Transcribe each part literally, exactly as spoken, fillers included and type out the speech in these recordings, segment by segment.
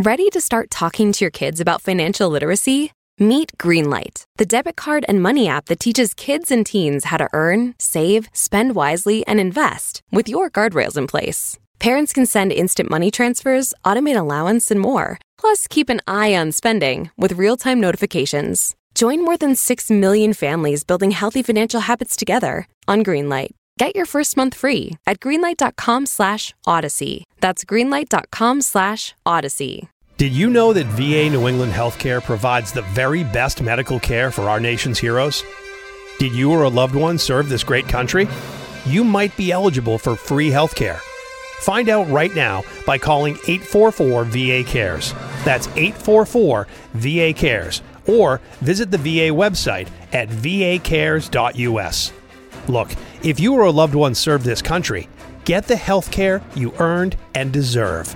Ready to start talking to your kids about financial literacy? Meet Greenlight, the debit card and money app that teaches kids and teens how to earn, save, spend wisely, and invest with your guardrails in place. Parents can send instant money transfers, automate allowance, and more. Plus, keep an eye on spending with real-time notifications. Join more than six million families building healthy financial habits together on Greenlight. Get your first month free at greenlight.com slash odyssey. That's greenlight.com slash odyssey. Did you know that V A New England Healthcare provides the very best medical care for our nation's heroes? Did you or a loved one serve this great country? You might be eligible for free healthcare. Find out right now by calling eight four four V A cares. That's eight four four V A cares. Or visit the V A website at v a cares dot u s. Look, if you or a loved one served this country, get the health care you earned and deserve.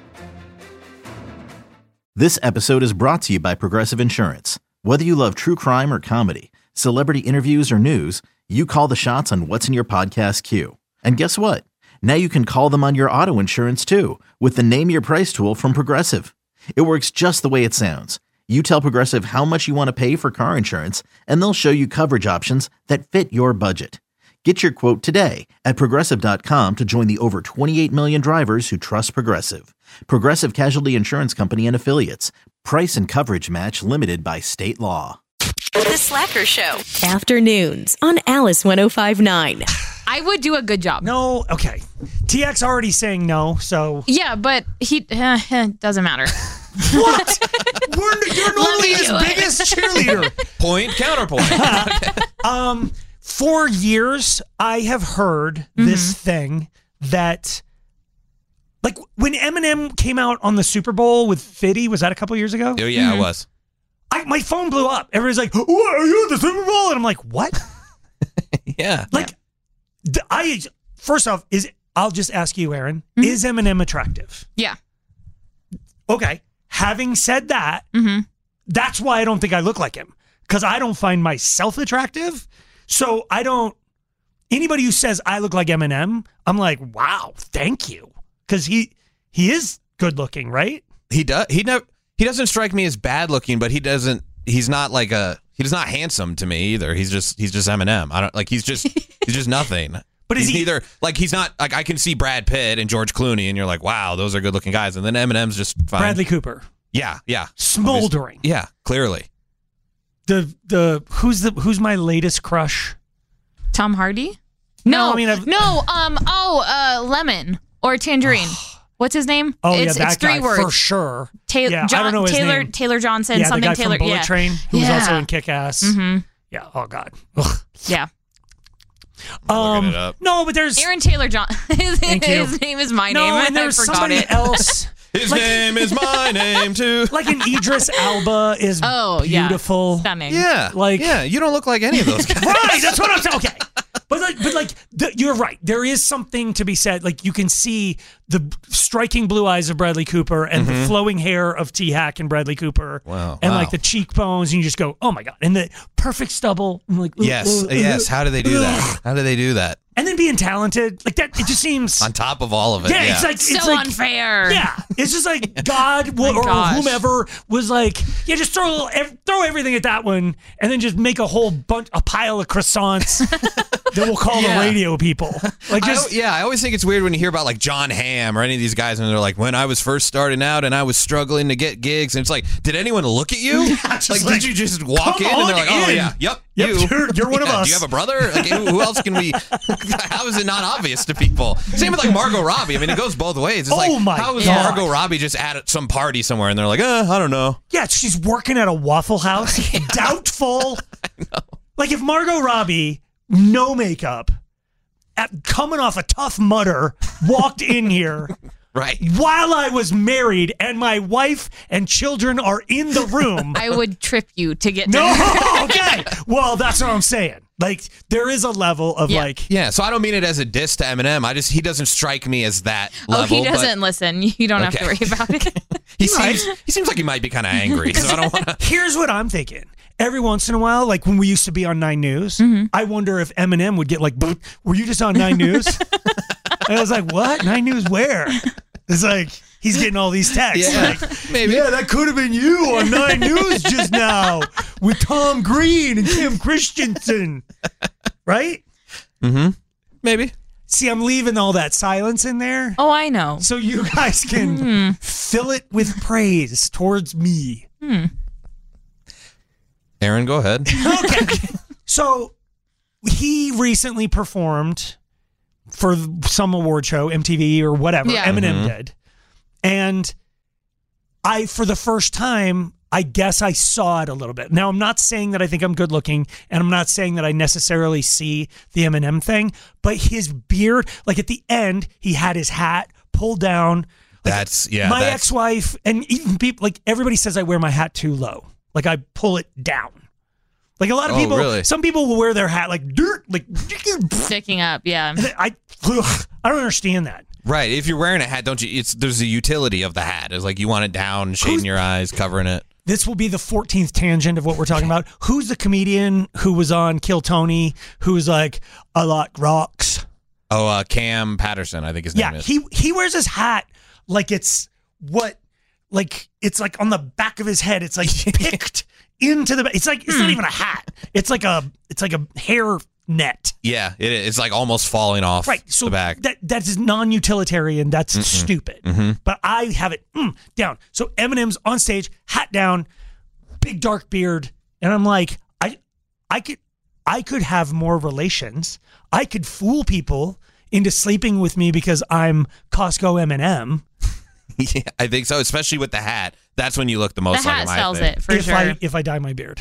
This episode is brought to you by Progressive Insurance. Whether you love true crime or comedy, celebrity interviews or news, you call the shots on what's in your podcast queue. And guess what? Now you can call them on your auto insurance too with the Name Your Price tool from Progressive. It works just the way it sounds. You tell Progressive how much you want to pay for car insurance, and they'll show you coverage options that fit your budget. Get your quote today at progressive dot com to join the over twenty-eight million drivers who trust Progressive. Progressive Casualty Insurance Company and Affiliates. Price and coverage match limited by state law. The Slacker Show. Afternoons on Alice one oh five point nine. I would do a good job. No, okay. T X already saying no, so... Yeah, but he... Uh, doesn't matter. What? We're, you're normally his biggest cheerleader. Point, counterpoint. um, for years, I have heard mm-hmm. this thing that... Like, when Eminem came out on the Super Bowl with fifty, was that a couple years ago? Oh, yeah, mm-hmm. it was. I, my phone blew up. Everybody's like, what, are you at the Super Bowl? And I'm like, what? yeah. Like, yeah. I first off, is I'll just ask you, Aaron, mm-hmm. is Eminem attractive? Yeah. Okay. Having said that, mm-hmm. that's why I don't think I look like him. Because I don't find myself attractive. So I don't, anybody who says I look like Eminem, I'm like, wow, thank you. Because he he is good looking, right? He does. He never. He doesn't strike me as bad looking, but he doesn't. He's not like a. He's not handsome to me either. He's just. He's just Eminem. I don't like. He's just. He's just nothing. But is he's he neither like he's not like I can see Brad Pitt and George Clooney, and you're like, wow, those are good looking guys, and then Eminem's just fine. Bradley Cooper. Yeah, yeah. Smoldering. Yeah, clearly. The the who's the who's my latest crush? Tom Hardy? No, No, I mean I've, no. Um. Oh, uh, Lemon or Tangerine. What's his name? Oh it's, yeah, that it's three guy words. for sure. Ta- yeah, John, I don't know his Taylor name. Taylor Johnson. Yeah, something the guy Taylor. from Bullet yeah. Train, who was yeah. also in Kick-Ass. Mm-hmm. Yeah. Oh God. Ugh. Yeah. Um. it up. No, but there's Aaron Taylor John. his, Thank you. his name is my no, name. and I there's forgot somebody it. else. His Like- name is my name too. Like an Idris Elba is Oh, yeah. beautiful. Stunning. Yeah, Like- yeah. You don't look like any of those guys. Right, that's what I'm saying. Okay. But like, but like, the, you're right. There is something to be said. Like, you can see the striking blue eyes of Bradley Cooper and Mm-hmm. the flowing hair of T. Hack and Bradley Cooper. Wow. And Wow. like the cheekbones, and you just go, oh my God. And the perfect stubble. I'm like, Yes, uh, uh, yes. uh, How do they do that? How do they do that? And then being talented, like that. It just seems. On top of all of it. yeah, Yeah, it's like So it's like, unfair. Yeah, it's just like God my or gosh. whomever was like, yeah, just throw a little, ev- throw everything at that one, and then just make a whole bunch, a pile of croissants that we'll call Yeah. the radio people. Like I just al- yeah, I always think it's weird when you hear about like John Hamm or any of these guys, and they're like, when I was first starting out and I was struggling to get gigs, and it's like, did anyone look at you? just like, like, did you just walk come in and they're on like, oh in. yeah, yep, Yep, you, you're- you're one of Yeah, us. Do you have a brother? Like, who, who else can we? How is it not obvious to people? Same with like Margot Robbie. I mean, it goes both ways. It's Oh like, my how is God. Margot Robbie just at some party somewhere, and they're like, uh, I don't know. yeah, she's working at a Waffle House. Doubtful. Like if Margot Robbie, no makeup, at, coming off a Tough Mudder, walked in here. Right. While I was married and my wife and children are in the room. I would trip you to get to No, okay. Well, that's what I'm saying. Like, there is a level of Yeah. like, Yeah, so I don't mean it as a diss to Eminem. I just he doesn't strike me as that level. Oh, he but doesn't listen. You don't have to Okay. worry about it. He Right. seems he seems like he might be kind of angry. So I don't want to. here's what I'm thinking. Every once in a while, like when we used to be on Nine News, I wonder if Eminem would get like, "Boop, were you just on Nine News?" And I was like, what? Nine News where? It's like, he's getting all these texts. Yeah, like, maybe. Yeah, that could have been you on Nine News just now with Tom Green and Kim Christensen. Right? Mm-hmm. Maybe. See, I'm leaving all that silence in there. Oh, I know. So you guys can Mm. fill it with praise towards me. Hmm. Aaron, go ahead. Okay. So he recently performed for some award show, M T V or whatever. Yeah. Eminem Mhm. did. And I, for the first time, I guess I saw it a little bit. Now, I'm not saying that I think I'm good looking, and I'm not saying that I necessarily see the Eminem thing, but his beard, like at the end, he had his hat pulled down. Like, That's, yeah. my that's, ex-wife, and even people, like everybody says I wear my hat too low. Like I pull it down. Like a lot of Oh, people, really? some people will wear their hat like dirt, like Sticking up, yeah. I, ugh, I don't understand that. Right. If you're wearing a hat, don't you? It's there's a utility of the hat. It's like you want it down, shading Who's- your eyes, covering it. This will be the fourteenth tangent of what we're talking about. Who's the comedian who was on Kill Tony? Who's like, I like rocks. Oh, uh, Cam Patterson, I think his Yeah, name is. he he wears his hat like it's what, like it's like on the back of his head. It's like picked into the. It's like it's not even a hat. It's like a it's like a hair net. Yeah, it is. It's like almost falling off Right. So the back. that that is non-utilitarian. That's stupid. Mm-hmm. But I have it mm, down. So Eminem's on stage, hat down, big dark beard, and I'm like, I, I could, I could have more relations. I could fool people into sleeping with me because I'm Costco Eminem. Yeah, I think so, especially with the hat. That's when you look the most The like hat him, I sells think. it for if sure. I if I dye my beard.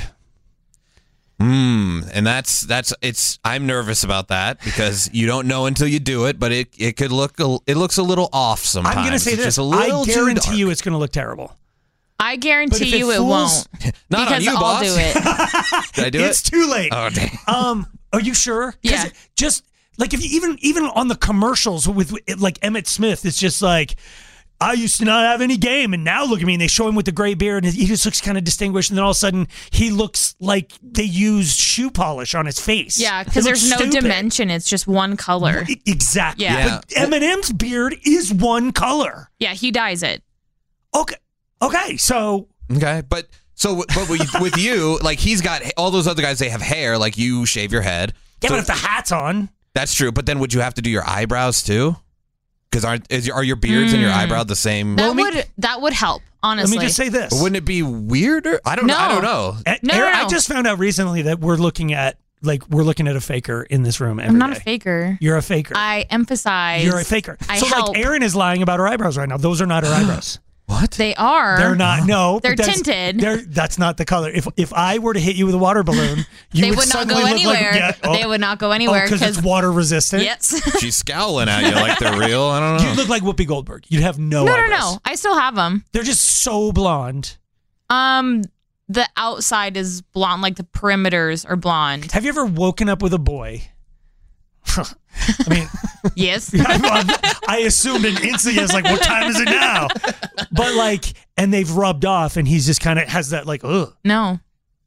Mm, and that's that's it's. I'm nervous about that because you don't know until you do it, but it it could look a, it looks a little off sometimes. I'm gonna say It's this. just a little I too guarantee dark. you, it's gonna look terrible. I But if guarantee it you it fools- won't. Not because on you, I'll boss. do it. Did I do It's it? too late. Oh dang. Um, are you sure? 'Cause Yeah. Just like if you even even on the commercials with, with like Emmett Smith, it's just like, I used to not have any game, and now look at me. And they show him with the gray beard, and he just looks kind of distinguished. And then all of a sudden, he looks like they used shoe polish on his face. Yeah, It because looks there's no stupid. dimension. It's just one color. E- Exactly. Yeah. But Eminem's beard is one color. Yeah, he dyes it. Okay. Okay. So Okay, but so but with, with you, like he's got all those other guys. They have hair, like you shave your head. yeah, So but if the hat's on, that's true. But then would you have to do your eyebrows too? Because aren't is, are your beards and your eyebrow the same? That let me- would that would help, honestly. let me just say this. But wouldn't it be weirder? I don't. No. I don't know. A- No, Aaron, no, I no. just found out recently that we're looking at like we're looking at a faker in this room. Every I'm not day. a faker. You're a faker. I emphasize. You're a faker. I so help. like Aaron is lying about her eyebrows right now. Those are not her eyebrows. What? They are. They're not. No, They're but that's- tinted. They're, that's not the color. If if I were to hit you with a water balloon, you They would, would not suddenly go look anywhere. Like, yeah, oh, They would not go anywhere because it's because water resistant. yes. She's scowling at you like they're real. I don't know. You look like Whoopi Goldberg. You'd have no. no, no, eyebrows. no. I still have them. They're just so blonde. Um, the outside is blonde, like the perimeters are blonde. Have you ever woken up with a boy? I mean, Yes. I, I assumed an instant. Yes, like what time is it now? But like, and they've rubbed off, and he's just kind of has that like, ugh, No.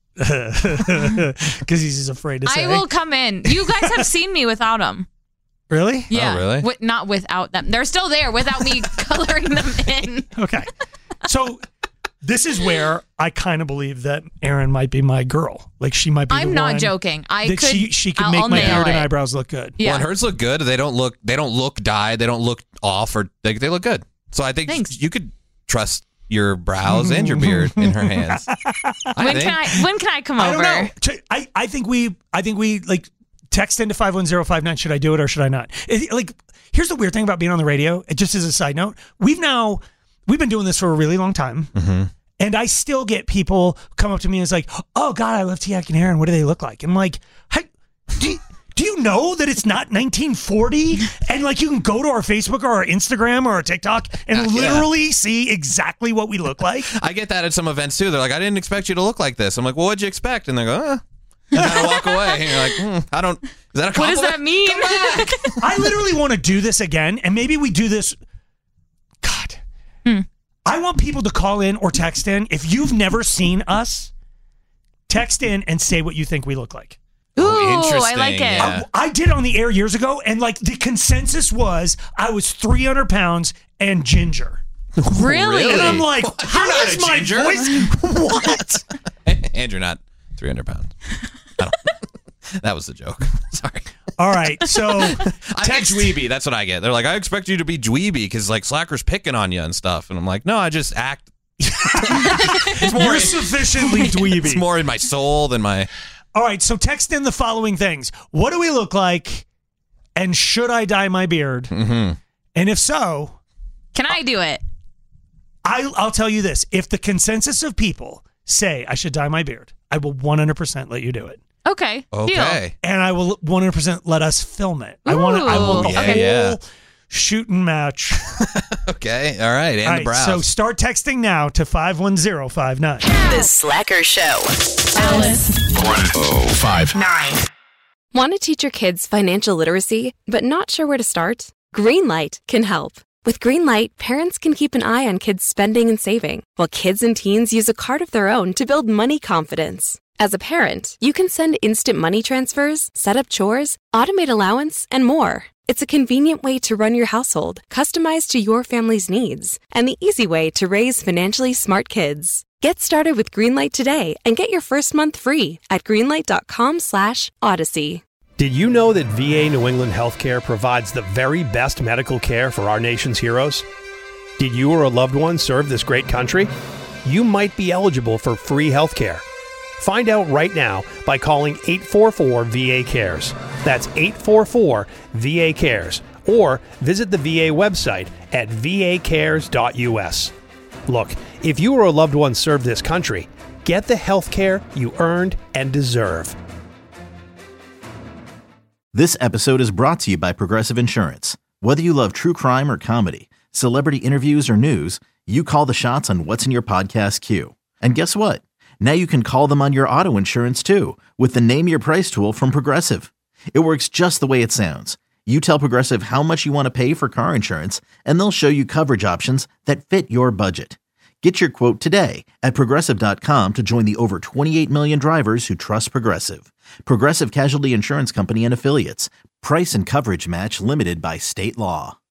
because he's just afraid to say. I will come in. You guys have seen me without them. Really? Yeah. Oh, really? Wi- not without them. They're still there without me coloring them in. Okay. So this is where I kind of believe that Erin might be my girl. Like she might be. I'm the not one joking. I that could. she she can I'll, make I'll my nail beard and it. eyebrows look good. Yeah. Well, and hers look good. They don't look. They don't look dyed. They don't look off, or they they look good. So I think Thanks. you could trust your brows and your beard in her hands. I when think. can I? When can I come I over? don't know. Ch- I, I think we I think we like text into five one zero five nine. Should I do it or should I not? It- like here's the weird thing about being on the radio. It just as a side note, we've now we've been doing this for a really long time. Mm-hmm. And I still get people come up to me and it's like, oh God, I love Tiak and Aaron. What do they look like? I'm like, hey, do, you- do you know that it's not nineteen forty? And like you can go to our Facebook or our Instagram or our TikTok and Uh, yeah. literally see exactly what we look like. I get that at some events too. They're like, I didn't expect you to look like this. I'm like, well, what'd you expect? And they go, uh. And then I walk away. And you're like, hmm, I don't. Is that a What compliment? does that mean? I literally want to do this again, and maybe we do this. God, Hmm. I want people to call in or text in. If you've never seen us, text in and say what you think we look like. Ooh, Oh, I interesting, like it. yeah. I did on the air years ago, and like the consensus was I was three hundred pounds and ginger. Really? And I'm like, how You're not is a my ginger. voice? What? And you're not three hundred pounds. I don't, that was the joke. Sorry. All right, so I get dweeby. That's what I get. They're like, I expect you to be dweeby because like Slacker's picking on you and stuff. And I'm like, no, I just act. It's more you're sufficiently dweeby. It's more in my soul than my. All right, so text in the following things. What do we look like? And should I dye my beard? Mm-hmm. And if so, Can I do it? I, I'll tell you this. If the consensus of people say I should dye my beard, I will one hundred percent let you do it. Okay. Deal. Okay. And I will one hundred percent let us film it. I want I want the Ooh. Yeah, whole yeah. shooting match. Okay. All right. And All the right, brows. so start texting now to five one zero five nine. The Slacker Show. Alice. Want to teach your kids financial literacy, but not sure where to start? Greenlight can help. With Greenlight, parents can keep an eye on kids' spending and saving, while kids and teens use a card of their own to build money confidence. As a parent, you can send instant money transfers, set up chores, automate allowance, and more. It's a convenient way to run your household, customized to your family's needs, and the easy way to raise financially smart kids. Get started with Greenlight today and get your first month free at greenlight.com slash odyssey. Did you know that V A New England Healthcare provides the very best medical care for our nation's heroes? Did you or a loved one serve this great country? You might be eligible for free healthcare. Find out right now by calling eight four four V A cares. That's eight four four V A cares. Or visit the V A website at v a cares dot u s. Look, if you or a loved one served this country, get the health care you earned and deserve. This episode is brought to you by Progressive Insurance. Whether you love true crime or comedy, celebrity interviews or news, you call the shots on what's in your podcast queue. And guess what? Now you can call them on your auto insurance too with the Name Your Price tool from Progressive. It works just the way it sounds. You tell Progressive how much you want to pay for car insurance, and they'll show you coverage options that fit your budget. Get your quote today at progressive dot com to join the over twenty-eight million drivers who trust Progressive. Progressive Casualty Insurance Company and Affiliates. Price and coverage match limited by state law.